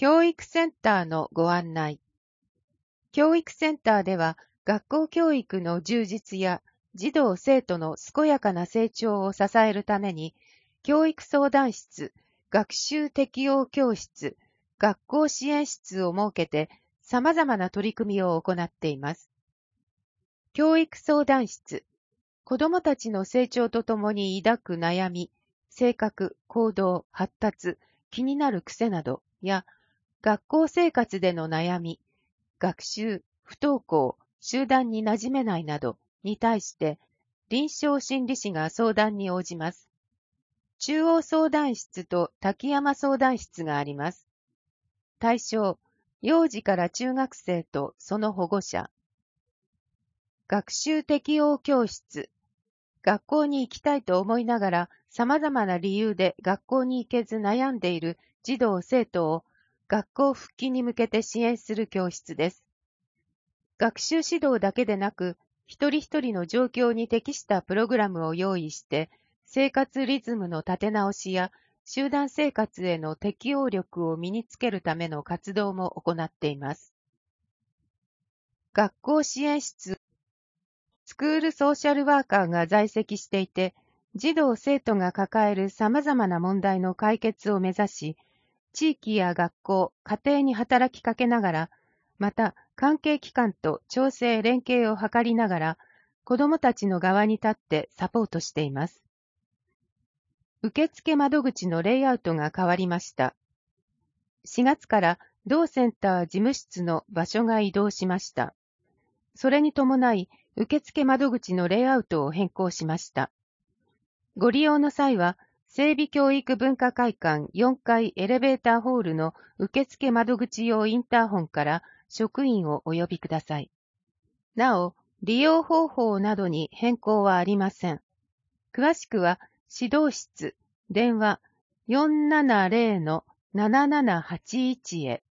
教育センターのご案内。教育センターでは、学校教育の充実や児童生徒の健やかな成長を支えるために、教育相談室、学習適応教室、学校支援室を設けて、様々な取り組みを行っています。教育相談室、子どもたちの成長とともに抱く悩み、性格、行動、発達、気になる癖などや、学校生活での悩み、学習、不登校、集団に馴染めないなどに対して、臨床心理士が相談に応じます。中央相談室と滝山相談室があります。対象、幼児から中学生とその保護者。学習適応教室。学校に行きたいと思いながら、様々な理由で学校に行けず悩んでいる児童生徒を学校復帰に向けて支援する教室です。学習指導だけでなく、一人一人の状況に適したプログラムを用意して、生活リズムの立て直しや集団生活への適応力を身につけるための活動も行っています。学校支援室、スクールソーシャルワーカーが在籍していて、児童生徒が抱える様々な問題の解決を目指し、地域や学校、家庭に働きかけながら、また関係機関と調整連携を図りながら、子どもたちの側に立ってサポートしています。受付窓口のレイアウトが変わりました。4月から同センター事務室の場所が移動しました。それに伴い、受付窓口のレイアウトを変更しました。ご利用の際は、整備教育文化会館4階エレベーターホールの受付窓口用インターホンから職員をお呼びください。なお、利用方法などに変更はありません。詳しくは、指導室、電話470-7781へ。